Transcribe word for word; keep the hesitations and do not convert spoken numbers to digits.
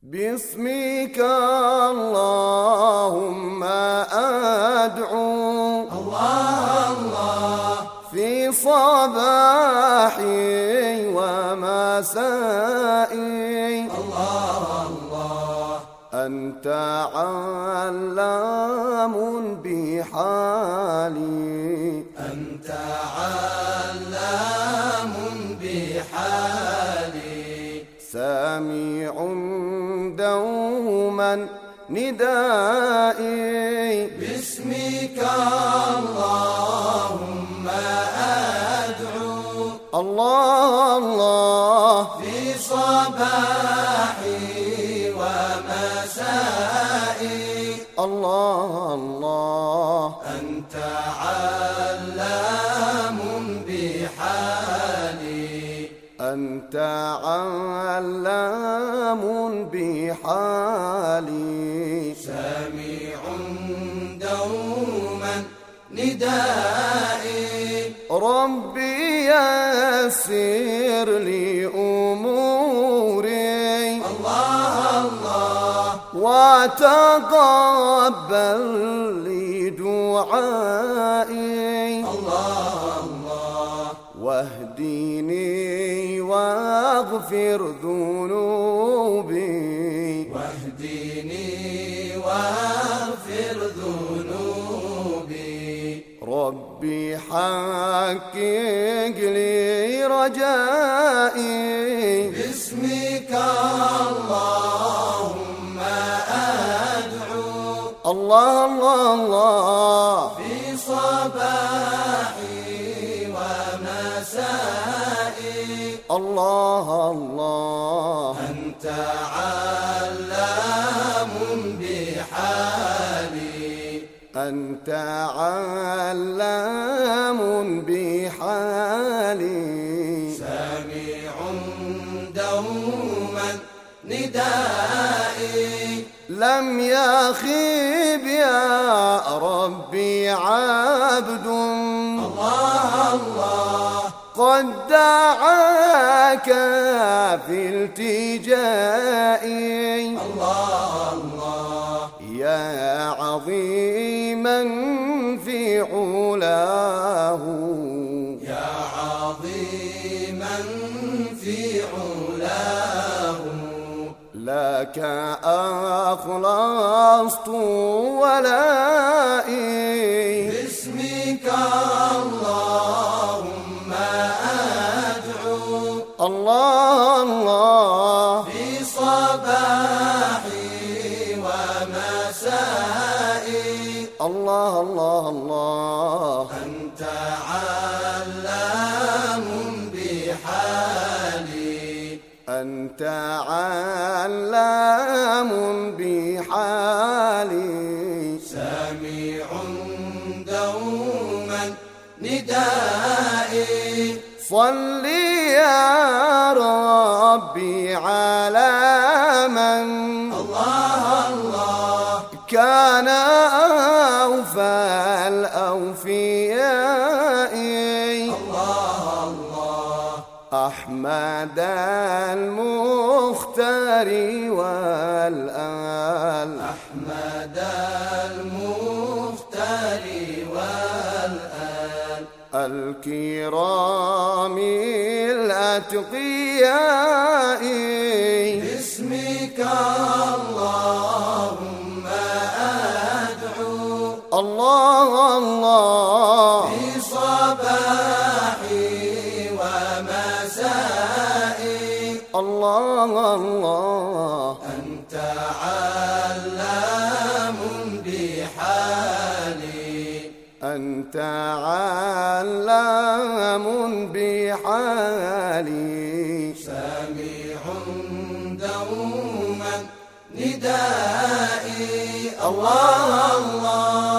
باسمك اللهم أدعو الله الله في صباحي ومسائي الله الله أنت علام بحالي أنت علام بحالي سامع دوما ندائي باسمك اللهم أدعو الله الله في صباحي ومسائي الله الله أنت علام بحالي أنت علام بحالي سامع دوما ندائي ربي يسر لي أموري الله الله وتقبل لي دعائي الله الله واهديني واغفر ذنوبي واهدني واغفر ذنوبي ربي حقق لي رجائي باسمك اللهم أدعو الله الله الله في صباحي ومسائي الله الله أنت علام بحالي أنت علام بحالي سامع دوما ندائي لم يخيب يا ربي عبد الله الله قد دعاك في التجائي الله الله يا عظيما في علاه يا عظيما في علاه لك أخلصت ولائي باسمك اللهم أدعو الله الله في صباحي ومسائي الله الله الله أنت علام بحالي أنت علام بحالي سامع دوما ندائي صل يا ربي على من الله الله كان أوفى الأوفياء الله الله أحمد المختار والآل أحمد المختار والآل الكرام الأتقياء باسمك اللهم أدعو الله الله في صباحي ومسائي الله الله أنت علام بحالي أنت علام بحالي سامع دوما ندائي الله الله